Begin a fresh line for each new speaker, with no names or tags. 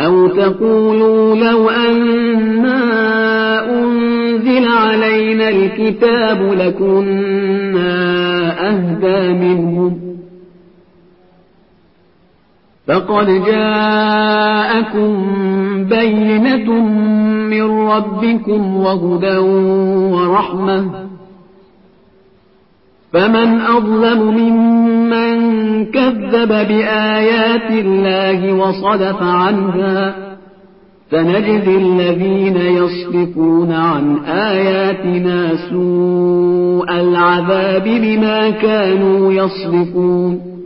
أو تقولوا لو أنا أنزل علينا الكتاب لكنا أهدى منهم فقد جاءكم بينة من ربكم وهدى ورحمة فمن أظلم ممن كذب بآيات الله وصدف عنها سنجزي الذين يصدفون عن آياتنا سوء العذاب بما كانوا يصدفون